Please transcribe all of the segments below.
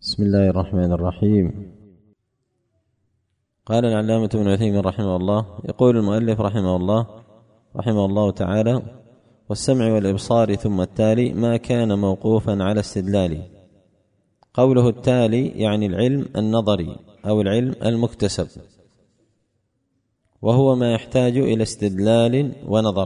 بسم الله الرحمن الرحيم. قال العلامة ابن عثيمين رحمه الله: يقول المؤلف رحمه الله تعالى: والسمع والإبصار ثم التالي ما كان موقوفا على استدلال. قوله التالي يعني العلم النظري أو العلم المكتسب، وهو ما يحتاج إلى استدلال ونظر،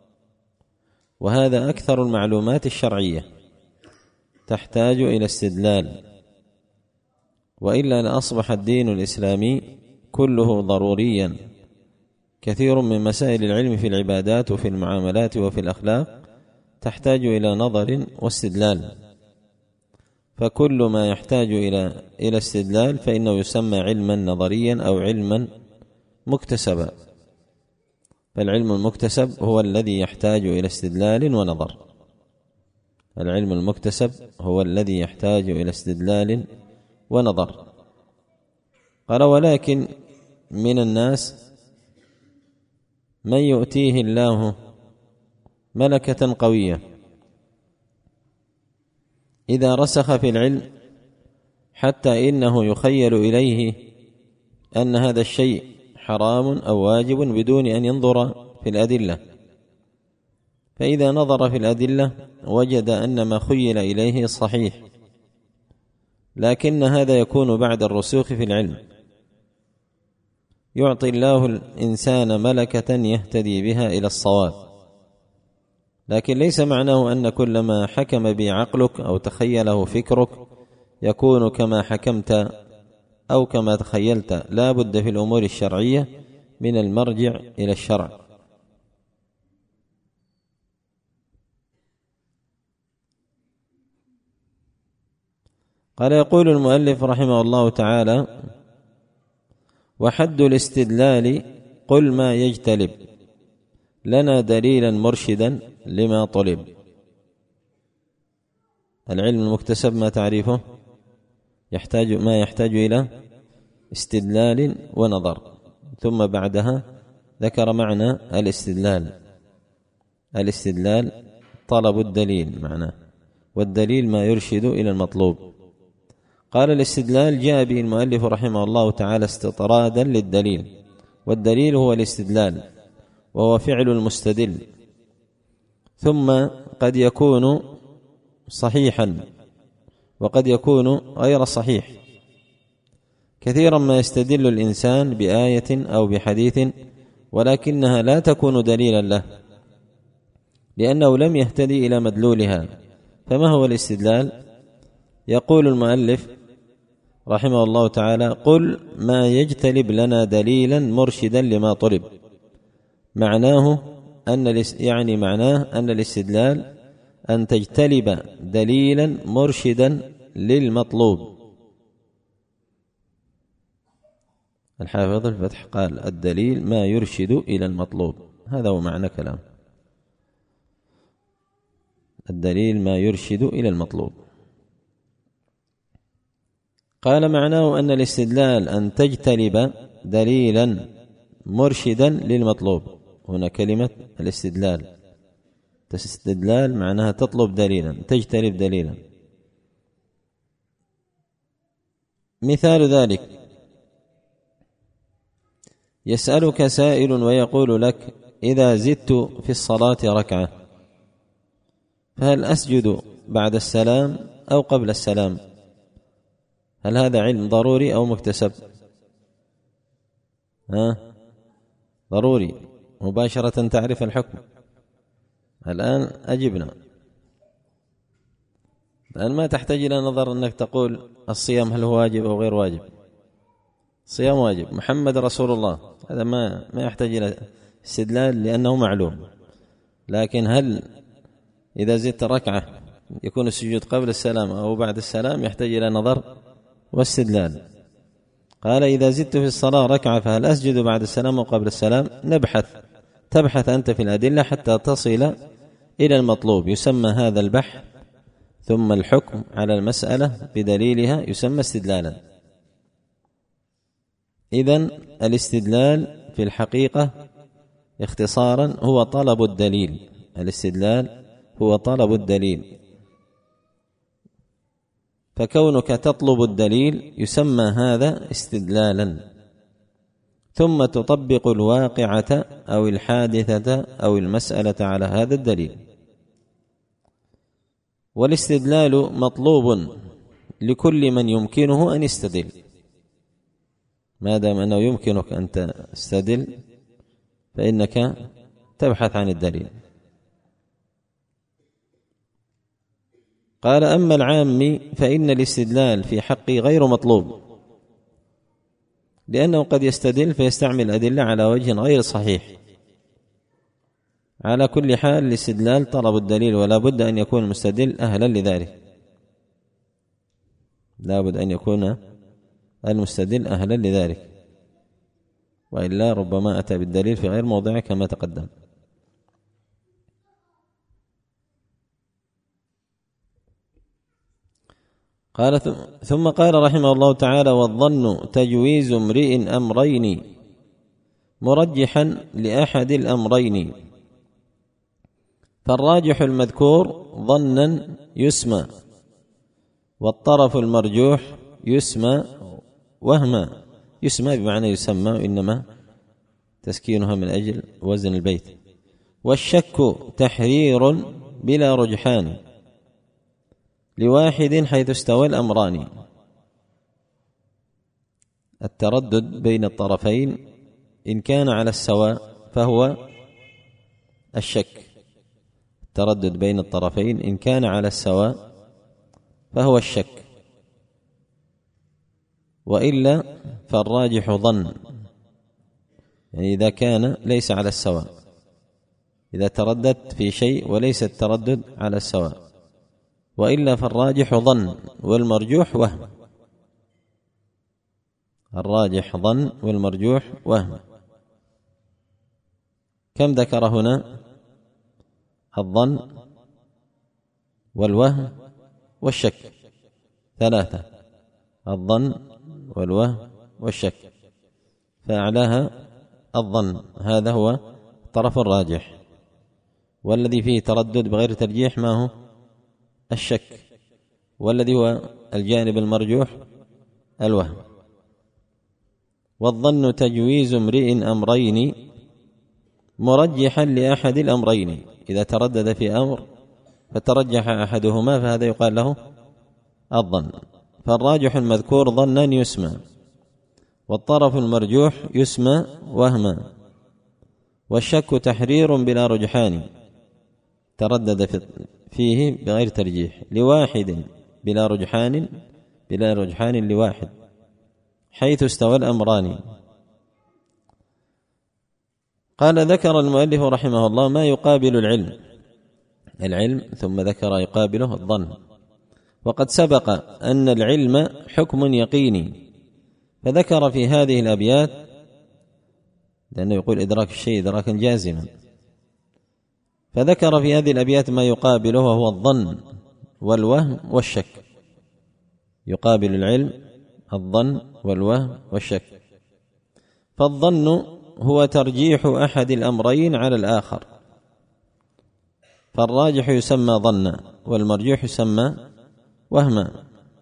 وهذا أكثر المعلومات الشرعية تحتاج إلى استدلال، وإلا لأصبح الدين الإسلامي كله ضروريا. كثير من مسائل العلم في العبادات وفي المعاملات وفي الأخلاق تحتاج إلى نظر واستدلال، فكل ما يحتاج إلى استدلال فإنه يسمى علما نظريا أو علما مكتسبا. فالعلم المكتسب هو الذي يحتاج إلى استدلال ونظر. العلم المكتسب هو الذي يحتاج إلى استدلال ونظر. قال: ولكن من الناس من يؤتيه الله ملكة قوية إذا رسخ في العلم حتى إنه يخيل إليه أن هذا الشيء حرام أو واجب بدون أن ينظر في الأدلة، فإذا نظر في الأدلة وجد أن ما خيل إليه صحيح، لكن هذا يكون بعد الرسوخ في العلم. يعطي الله الإنسان ملكة يهتدي بها إلى الصواب، لكن ليس معناه أن كل ما حكم به عقلك أو تخيله فكرك يكون كما حكمت أو كما تخيلت. لا بد في الأمور الشرعية من المرجع إلى الشرع. قال: يقول المؤلف رحمه الله تعالى: وحد الاستدلال قل ما يجتلب لنا دليلا مرشدا لما طلب. العلم المكتسب ما تعريفه؟ ما يحتاج إلى استدلال ونظر، ثم بعدها ذكر معنى الاستدلال طلب الدليل معناه، والدليل ما يرشد إلى المطلوب. قال: الاستدلال جاء به المؤلف رحمه الله تعالى استطرادا للدليل، والدليل هو الاستدلال، وهو فعل المستدل، ثم قد يكون صحيحا وقد يكون غير صحيح. كثيرا ما يستدل الإنسان بآية أو بحديث ولكنها لا تكون دليلا له لأنه لم يهتدي إلى مدلولها. فما هو الاستدلال؟ يقول المؤلف رحمه الله تعالى: قل ما يجتلب لنا دليلا مرشدا لما طلب. معناه أن الاستدلال أن تجتلب دليلا مرشدا للمطلوب. الحافظ الفتح قال: الدليل ما يرشد إلى المطلوب. هذا هو معنى كلام. الدليل ما يرشد إلى المطلوب. قال: معناه أن الاستدلال أن تجتلب دليلا مرشدا للمطلوب. هنا كلمة الاستدلال معناها تطلب دليلا، تجتلب دليلا. مثال ذلك: يسألك سائل ويقول لك: إذا زدت في الصلاة ركعة فهل أسجد بعد السلام أو قبل السلام؟ هل هذا علم ضروري أو مكتسب؟ ضروري، مباشرة تعرف الحكم. الآن أجبنا. الآن ما تحتاج إلى نظر أنك تقول الصيام هل هو واجب أو غير واجب. الصيام واجب، محمد رسول الله، هذا ما يحتاج إلى استدلال لأنه معلوم. لكن هل إذا زدت ركعة يكون السجود قبل السلام أو بعد السلام؟ يحتاج إلى نظر واستدلال. قال: إذا زدت في الصلاة ركعة فهل أسجد بعد السلام أو قبل السلام؟ تبحث أنت في الأدلة حتى تصل إلى المطلوب. يسمى هذا البحث ثم الحكم على المسألة بدليلها يسمى استدلالا. إذن الاستدلال في الحقيقة اختصارا هو طلب الدليل. الاستدلال هو طلب الدليل. فكونك تطلب الدليل يسمى هذا استدلالا، ثم تطبق الواقعة أو الحادثة أو المسألة على هذا الدليل. والاستدلال مطلوب لكل من يمكنه أن يستدل، ما دام أنه يمكنك أن تستدل فإنك تبحث عن الدليل. قال: أما العام فإن الاستدلال في حقه غير مطلوب، لأنه قد يستدل فيستعمل أدلة على وجه غير صحيح. على كل حال الاستدلال طلب الدليل، ولا بد أن يكون المستدل أهلا لذلك، لا بد أن يكون المستدل أهلا لذلك، وإلا ربما أتى بالدليل في غير موضعه كما تقدم. قال: ثم قال رحمه الله تعالى: والظن تجويز امرئ أمرين مرجحا لأحد الأمرين، فالراجح المذكور ظنا يسمى، والطرف المرجوح يسمى وهما. يسمى بمعنى يسمى، وإنما تسكينها من أجل وزن البيت. والشك تحرير بلا رجحان لواحد حيث استوى الأمران. التردد بين الطرفين إن كان على السواء فهو الشك. التردد بين الطرفين إن كان على السواء فهو الشك، وإلا فالراجح ظن، يعني إذا كان ليس على السواء، إذا ترددت في شيء وليس التردد على السواء، وإلا فالراجح ظن والمرجوح وهم. الراجح ظن والمرجوح وهم. كم ذكر هنا؟ الظن والوهم والشك، ثلاثة: الظن والوهم والشك، فأعلاها الظن، هذا هو الطرف الراجح، والذي فيه تردد بغير ترجيح ما هو؟ الشك، والذي هو الجانب المرجوح الوهم. والظن تجويز امرئ أمرين مرجحا لأحد الأمرين، إذا تردد في أمر فترجح أحدهما فهذا يقال له الظن. فالراجح المذكور ظنا يسمى، والطرف المرجوح يسمى وهما. والشك تحرير بلا رجحان، تردد فيه بغير ترجيح، لواحد بلا رجحان لواحد حيث استوى الأمران. قال: ذكر المؤلف رحمه الله ما يقابل العلم ثم ذكر يقابله الظن. وقد سبق أن العلم حكم يقيني، فذكر في هذه الأبيات، لأنه يقول إدراك الشيء إدراكا جازما، فذكر في هذه الأبيات ما يقابله وهو الظن والوهم والشك. يقابل العلم الظن والوهم والشك. فالظن هو ترجيح أحد الأمرين على الآخر، فالراجح يسمى ظنا والمرجوح يسمى وهما.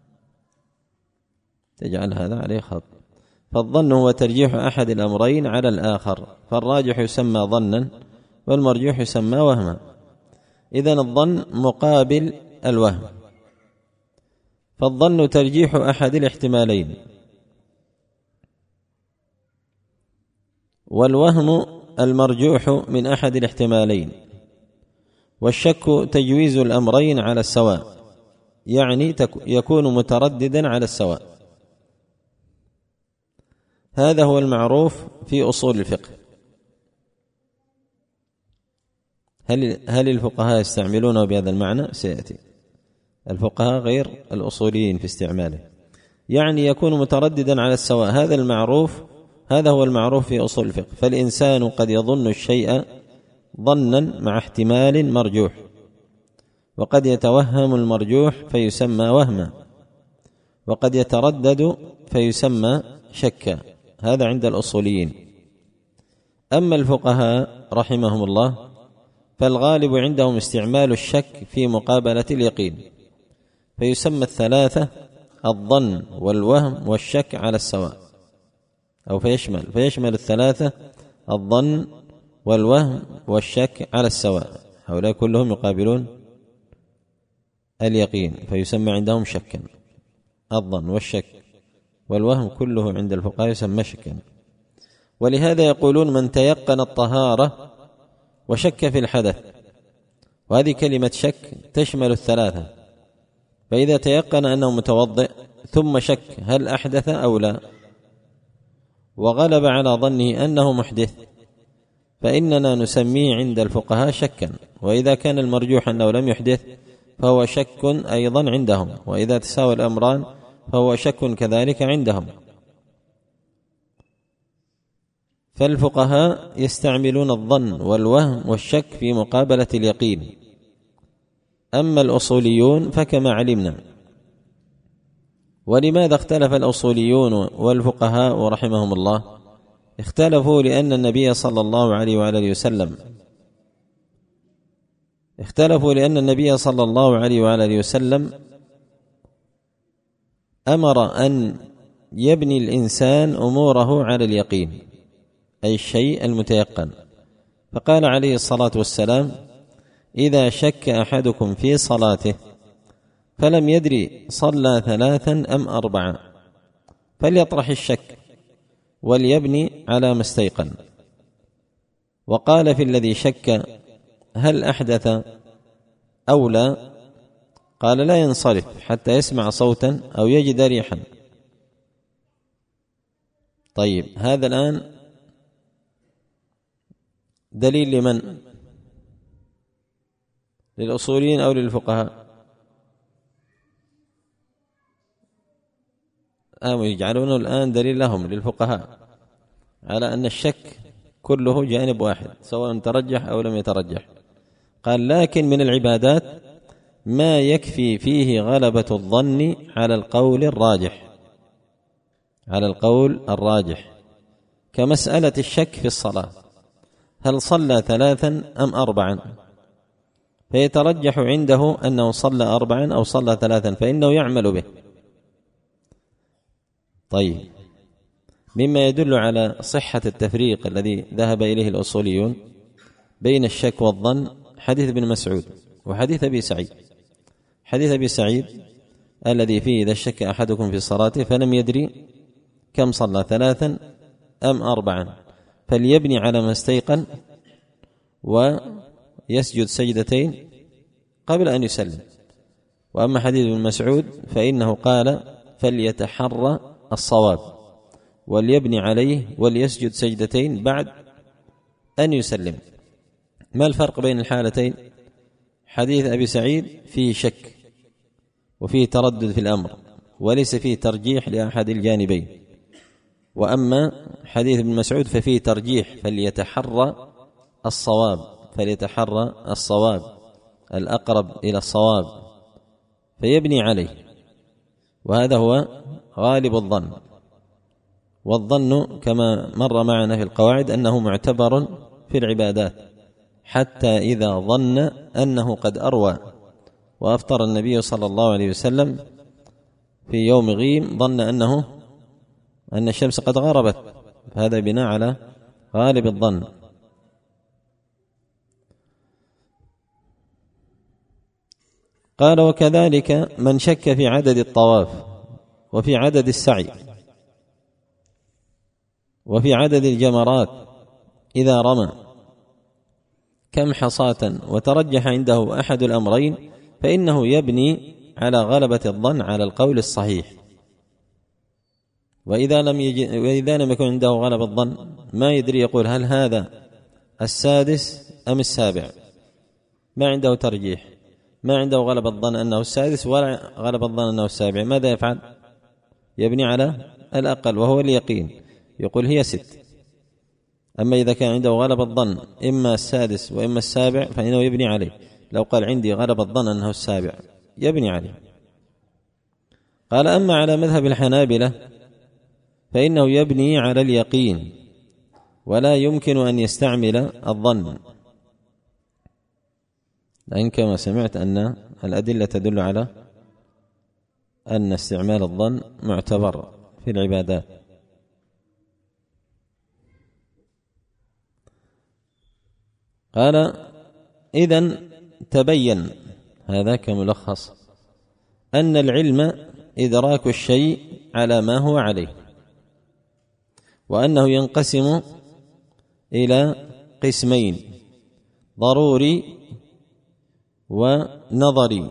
تجعل هذا عليه خط. فالظن هو ترجيح أحد الأمرين على الآخر، فالراجح يسمى ظنا والمرجوح يسمى وهما. إذن الظن مقابل الوهم، فالظن ترجيح أحد الاحتمالين، والوهم المرجوح من أحد الاحتمالين، والشك تجويز الأمرين على السواء، يعني يكون مترددا على السواء. هذا هو المعروف في أصول الفقه. هل الفقهاء يستعملونه بهذا المعنى؟ سيأتي. الفقهاء غير الأصوليين في استعماله، يعني يكون مترددا على السواء. هذا هو المعروف في أصول الفقه. فالإنسان قد يظن الشيء ظنا مع احتمال مرجوح، وقد يتوهم المرجوح فيسمى وهما، وقد يتردد فيسمى شكا. هذا عند الأصوليين. أما الفقهاء رحمهم الله فالغالب عندهم استعمال الشك في مقابلة اليقين، فيسمى الثلاثة الظن والوهم والشك على السواء، أو فيشمل الثلاثة الظن والوهم والشك على السواء، هؤلاء كلهم يقابلون اليقين فيسمى عندهم شكا. الظن والشك والوهم كله عند الفقهاء يسمى شكا. ولهذا يقولون من تيقن الطهارة وشك في الحدث، وهذه كلمة شك تشمل الثلاثة، فإذا تيقن أنه متوضئ ثم شك هل أحدث أو لا وغلب على ظنه أنه محدث فإننا نسميه عند الفقهاء شكا، وإذا كان المرجوح أنه لم يحدث فهو شك أيضا عندهم، وإذا تساوى الأمران فهو شك كذلك عندهم. فالفقهاء يستعملون الظن والوهم والشك في مقابلة اليقين. أما الأصوليون فكما علمنا. ولماذا اختلف الأصوليون والفقهاء رحمهم الله؟ اختلفوا لأن النبي صلى الله عليه وآله وسلم أمر أن يبني الإنسان أموره على اليقين، أي الشيء المتيقن، فقال عليه الصلاة والسلام: إذا شك أحدكم في صلاته فلم يدري صلى 3 أم 4 فليطرح الشك وليبني على ما استيقن. وقال في الذي شك هل أحدث أو لا، قال لا ينصرف حتى يسمع صوتا أو يجد ريحا. طيب، هذا الآن دليل لمن؟ للأصوليين أو للفقهاء؟ يجعلونه الآن دليل لهم للفقهاء على أن الشك كله جانب واحد سواء ترجح أو لم يترجح. قال: لكن من العبادات ما يكفي فيه غلبة الظن على القول الراجح كمسألة الشك في الصلاة، هل صلى 3 أم 4؟ فيترجح عنده أنه صلى 4 أو صلى 3 فإنه يعمل به. طيب، مما يدل على صحة التفريق الذي ذهب إليه الأصوليون بين الشك والظن حديث ابن مسعود وحديث أبي سعيد. حديث أبي سعيد الذي فيه: إذا شك أحدكم في صلاته فلم يدري كم صلى 3 أم 4 فليبني على ما استيقن ويسجد سجدتين قبل أن يسلم. وأما حديث ابن مسعود فإنه قال: فليتحرى الصواب وليبني عليه وليسجد سجدتين بعد أن يسلم. ما الفرق بين الحالتين؟ حديث أبي سعيد فيه شك وفيه تردد في الأمر وليس فيه ترجيح لأحد الجانبين، وأما حديث ابن مسعود ففيه ترجيح، فليتحرى الصواب الأقرب إلى الصواب فيبني عليه، وهذا هو غالب الظن. والظن كما مر معنا في القواعد أنه معتبر في العبادات حتى إذا ظن أنه قد أروى. وأفطر النبي صلى الله عليه وسلم في يوم غيم ظن أن الشمس قد غربت، هذا بناء على غالب الظن. قال: وكذلك من شك في عدد الطواف وفي عدد السعي وفي عدد الجمرات إذا رمى كم حصاة وترجح عنده أحد الأمرين فإنه يبني على غلبة الظن على القول الصحيح. وإذا لم يكن عنده غلبة الظن ما يدري يقول هل هذا 6 أم 7، ما عنده ترجيح، ما عنده غلبة الظن أنه 6 ولا غلبة الظن أنه 7، ماذا يفعل؟ يبني على الأقل وهو اليقين، يقول هي 6. أما إذا كان عنده غلبة الظن إما 6 وإما 7 فإنه يبني عليه. لو قال عندي غلبة الظن أنه 7 يبني عليه. قال: أما على مذهب الحنابلة فإنه يبني على اليقين ولا يمكن أن يستعمل الظن، لأن كما سمعت أن الأدلة تدل على أن استعمال الظن معتبر في العبادات. قال: إذن تبين، هذا كملخص، أن العلم إدراك الشيء على ما هو عليه، وأنه ينقسم إلى قسمين: ضروري ونظري.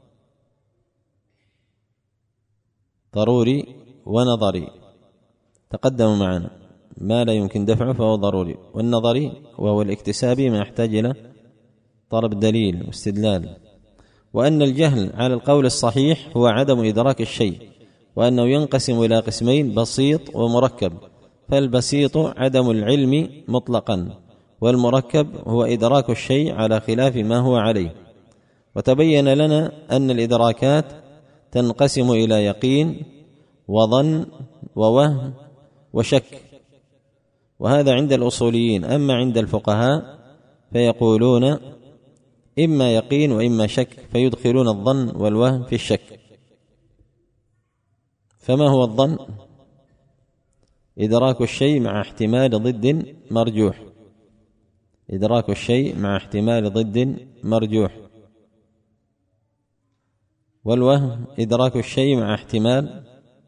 ضروري ونظري تقدم معنا، ما لا يمكن دفعه فهو ضروري، والنظري وهو الاكتسابي ما يحتاج إلى طلب دليل واستدلال. وأن الجهل على القول الصحيح هو عدم إدراك الشيء، وأنه ينقسم إلى قسمين: بسيط ومركب. فالبسيط عدم العلم مطلقا، والمركب هو إدراك الشيء على خلاف ما هو عليه. وتبين لنا أن الإدراكات تنقسم إلى يقين وظن ووهم وشك، وهذا عند الأصوليين. أما عند الفقهاء فيقولون إما يقين وإما شك، فيدخلون الظن والوهم في الشك. فما هو الظن؟ إدراك الشيء مع احتمال ضد مرجوح. إدراك الشيء مع احتمال ضد مرجوح. والوهم إدراك الشيء مع احتمال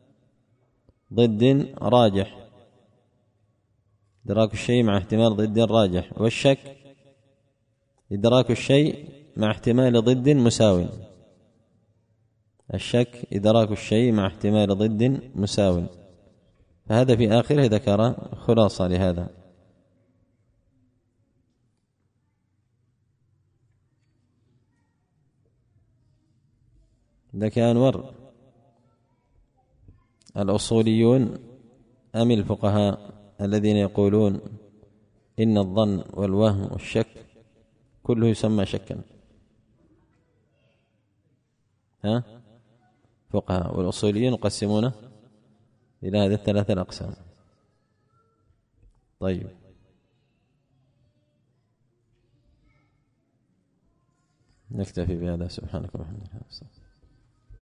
ضد راجح. إدراك الشيء مع احتمال ضد راجح. والشك إدراك الشيء مع احتمال ضد مساو. الشك إدراك الشيء مع احتمال ضد مساو. فهذا في آخره ذكر خلاصة لهذا. لك أنور الأصوليون أم الفقهاء الذين يقولون إن الظن والوهم والشك كله يسمى شكا؟ فقهاء. والأصوليين يقسمونه إلى هذه الثلاثة الأقسام. طيب، نكتفي بهذا. سبحانك اللهم وبحمدك.